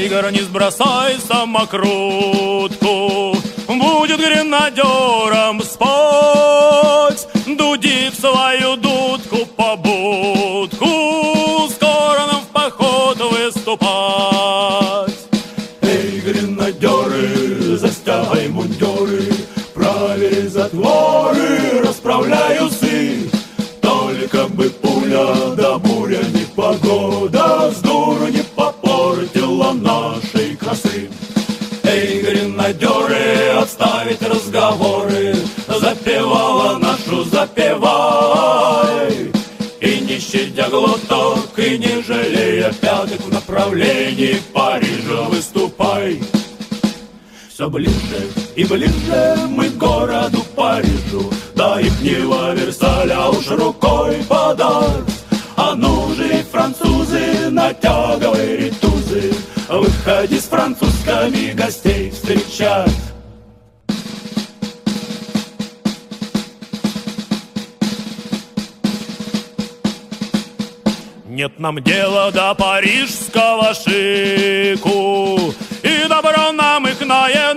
тигр, не сбросай самокрутку. Будет гренадером спать, дуди в свою дудку по будку, скоро нам в поход выступать. Эй, гренадеры, застягай мундиры, правили затворы, расправляй усы. Только бы пуля да буря, непогода с дуру не попортила нашей красы. Эй, гренадеры, отставить разговоры, запевала нашу запевай. И не щадя глоток, и не жалея пяток, в направлении Парижа выступай. Все ближе и ближе мы к городу Парижу, до ихнего Версаля уж рукой подать. А ну же, французы, натягивай ритузы, выходи с французскими гостей встречать. Нет нам дела до парижского шику, и добро нам их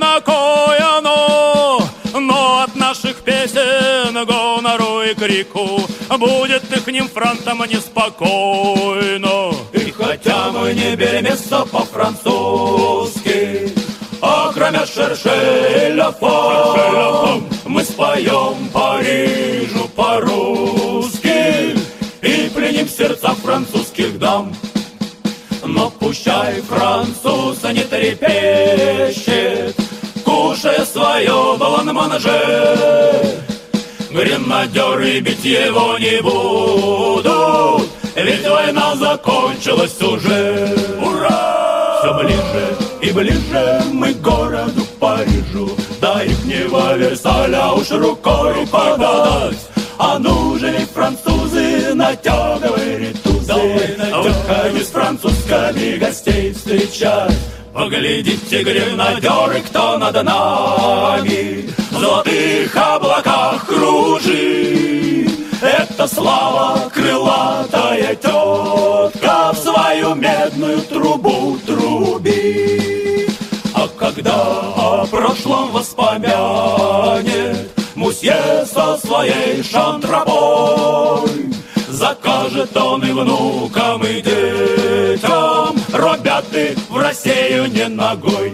накоено, но от наших песен гонору и крику будет ихним фронтом неспокойно. И хотя мы не беремся по-французски, а кроме шершеля фом, мы споем Парижу по-русски и пленим сердца французских дам. Но пущай француз не трепещет, кушая свое бланманже. Гренадеры бить его не будут, ведь война закончилась уже. Ура! Все ближе и ближе мы к городу Парижу, до ихнего Версаля уж рукой подать. А ну же, французы, натягивай ритузы, выходи с французскими гостей встречать. Поглядите, гренадеры, кто над нами в золотых облаках кружит. Это слава, крылатая тетка, в свою медную трубу трубит. А когда о прошлом воспомянет мусье со своей шантрабой, закажет он и внукам, и детям робяты в Россию не ногой.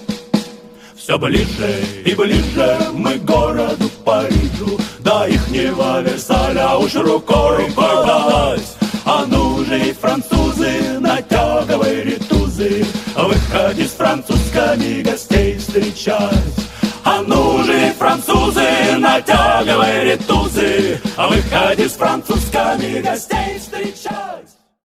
Все ближе и ближе мы к городу Парижу, до ихнего Версаля уж рукой подать. А ну же, и французы, натягивай ритузы, выходи с французскими гостей встречать. А ну же, французы, натягивай ритузы, выходи с французскими гостей встречать.